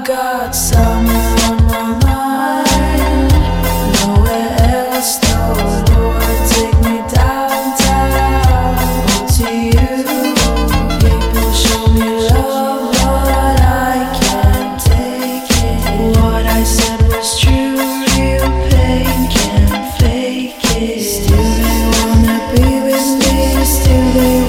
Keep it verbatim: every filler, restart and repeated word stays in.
got summer on my mind, nowhere else though. Lord, take me downtown, oh, to you. People show me love, but I can't take it. What I said was true, real pain can't fake it. Still they wanna be with me, still they